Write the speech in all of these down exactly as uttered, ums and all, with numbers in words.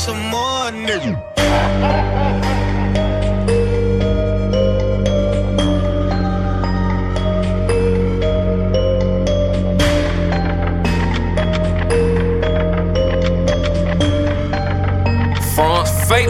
some more, nigga. Front fake.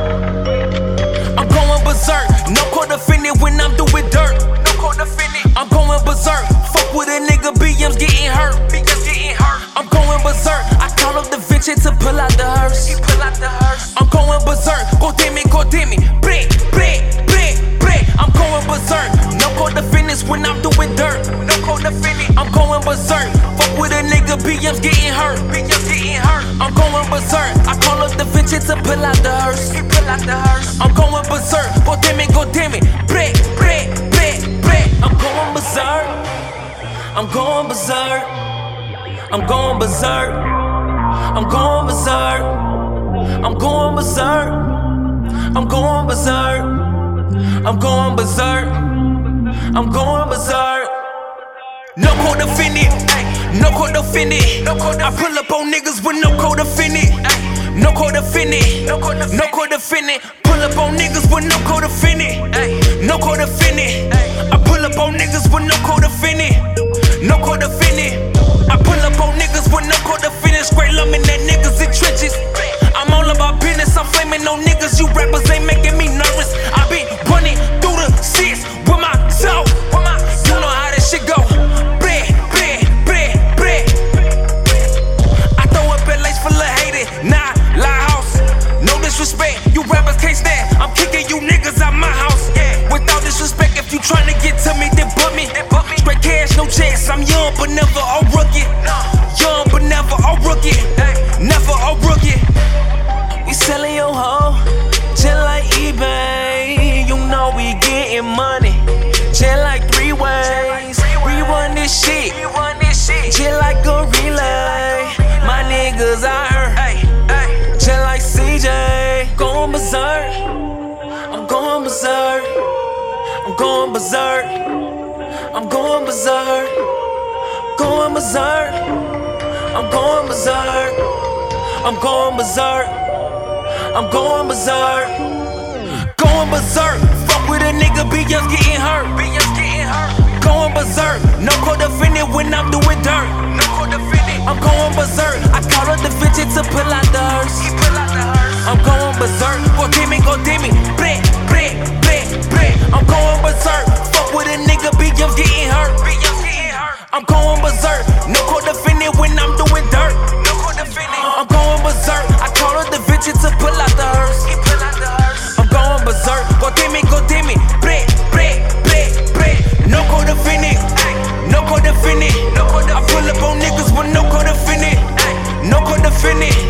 I'm going berserk. No code offended when I'm doing dirt. No code offended. I'm going berserk. Fuck with a nigga, B M's getting hurt. B M's getting hurt. I'm going berserk. I call up the Vinci to pull out the hearse. He pull out the hearse. I'm going berserk. Go damn it, go damn it. Bleh, bleh, bleh, bleh. I'm going berserk. No code offended when I'm doing dirt. No code offended. I'm going berserk. Fuck with a nigga, B M's getting hurt. B M's getting hurt. I'm going berserk. I call up the Vinci to pull out the hearse. He pull out the hearse. I'm going berserk. Go damn it, go damn it. Bleh, bleh, bleh, bleh. I'm going berserk. I'm going berserk. I'm going berserk. I'm going berserk. I'm going berserk. I'm going berserk. I'm going berserk. I'm going berserk. No code offended. No code offended. I pull up on niggas with no code offended. No code offended. No code offended. Pull up on niggas with no code offended. No code offended. I pull up on niggas with no code offended. No code offended. I pull up on niggas with no code offended. Straight lumbing that niggas in trenches. I'm all about business. I'm flaming on niggas. You rappers ain't making me nervous. I be running through the seats with my soul. You know how this shit go. Bleh, bleh, bleh, bleh. I throw up at lace full of hated. Nah, lie house. No disrespect. You rappers can't stand. I'm kicking you niggas out my house. Without disrespect, if you tryna get to me, then put me. Straight cash, no chance. I'm young, but never a rookie. Young, but never a rookie. Never a rookie. We sellin' your hoe, just like eBay. You know we getting money, just like three ways. We run this shit, just like a relay. My niggas out here, just like C J. Going berserk, I'm going berserk. I'm going berserk. I'm going berserk. Going berserk. I'm going berserk. I'm going berserk. I'm going berserk. Going berserk. Fuck with a nigga, B M's getting hurt. B M's getting hurt. Going berserk. No code offended when I'm doing dirt. No code offended. I'm going berserk. I call up the Vinci to pull out the hearse. He pull out the hearse. I'm going berserk. Go damn it, go damn it. Bleh, bleh, bleh, bleh. I'm going berserk. Fuck with a nigga, B M's getting hurt. B M's getting hurt. I'm going berserk. No code offended when I'm doing dirt. No code offended. I'm going berserk. I call up the Vinci to pull out the hearse. He pull out the hearse. I'm going berserk. Go damn it, go damn it. Bleh, bleh, bleh, bleh. No code offended. No code offended. I pull up on niggas with no code offended. No code offended.